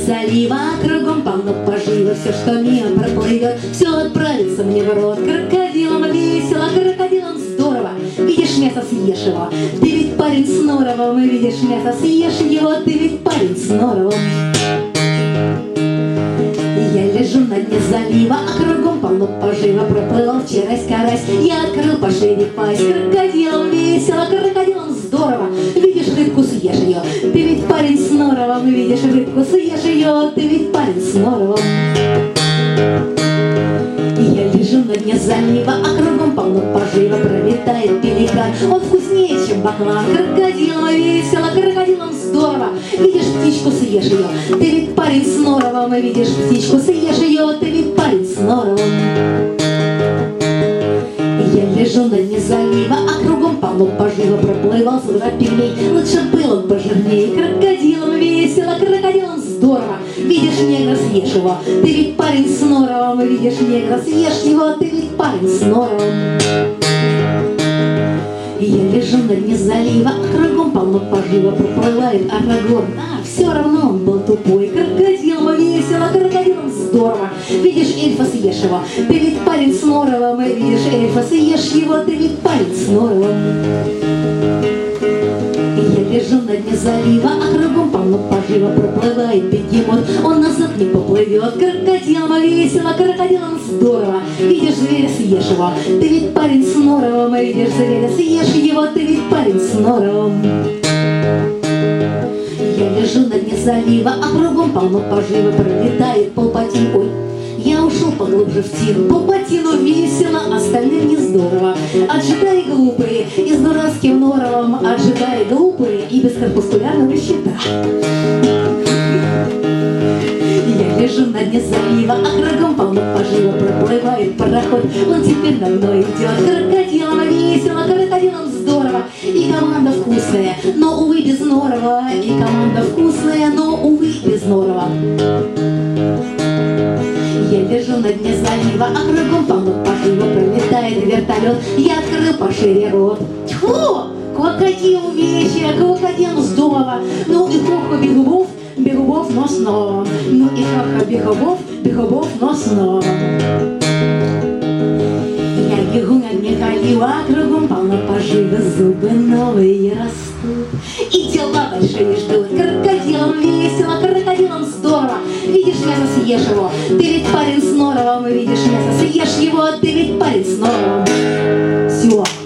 залива, кругом полно пожива. Все, что мимо проплывет, все отправится мне в рот. Крокодилам весело, крокодилам здорово. Видишь, мясо съешь его, ты ведь парень с норовом. И видишь, мясо съешь его, ты ведь парень с норовом. Я лежу на дне залива, а кругом полно пожива. Проплывал вчерась карась, я открыл по шире пасть. Крокодилам весело, крокодилам здорово. Видишь, рыбку съешь ее, ты ведь парень с норовом. Видишь, рыбку съешь ее, ты ведь парень с норовом. Я лежу на дне залива, а кругом полно пожива. Пролетает пеликан, он вкуснее, чем баклан. Крокодилам весело, крокодилам здорово. Видишь, птичку съешь ее, ты ведь парень с норовом. И видишь, птичку съешь ее, ты ведь парень с норовом. Я лежу на дне залива, а кругом полно пожива. Проплывал сюда пигмей, лучше был он пожирней. Крокодилам весело, крокодилам здорово. Видишь, негра съешь его, ты ведь парень с норовом. И видишь, негра съешь его, ты ведь парень с норовом. Я лежу на дне залива, а кругом полно пожива. Проплывает Арагорн, а все равно он был тупой. Крокодилам весело, крокодилам здорово. Видишь, эльфа съешь его, ты ведь парень с норовом. И видишь, эльфа съешь его, ты ведь парень с норовом. Я лежу на дне залива, а кругом полно пожива. Проплывает бегемот, он назад не поплывет. Крокодилам весело, крокодилам здорово. Видишь, зверя съешь его, ты ведь парень с норовом. И видишь, зверя съешь его, ты ведь парень с норовом. Я лежу на дне залива, а кругом полно пожива. Пролетает Палпатин, ой, я ушел поглубже в тину. Палпатину весело, остальным не здорово. Отжидай глупые и с дурацким норовом. Отжидай глупые и без корпускулярного щита. Я лежу на дне залива, а кругом полно пожива. Проплывает пароход, он теперь на мной идет. Крокодилам весело, крокодилам здорово. И команда вкусная, но, увы, без норова. И команда вкусная, но, увы, без норова. Я лежу на дне залива, а кругом полно пожива. Пролетает вертолет, я открыл пошире рот. Тьфу! Крокодил вещи, крокодил здорово. Ну и хоха бегубов, бегубов, но снова. Ну и хоха бегубов, бегубов, но снова. Я бегу на дне залива, а кругом полно пожива. Зубы новые растут и дела большие ждут. Крокодилам весело, крокодилам здорово. Видишь, мясо съешь его, ты ведь парень с норовом. И видишь, мясо съешь его, ты ведь парень с норовом. Все.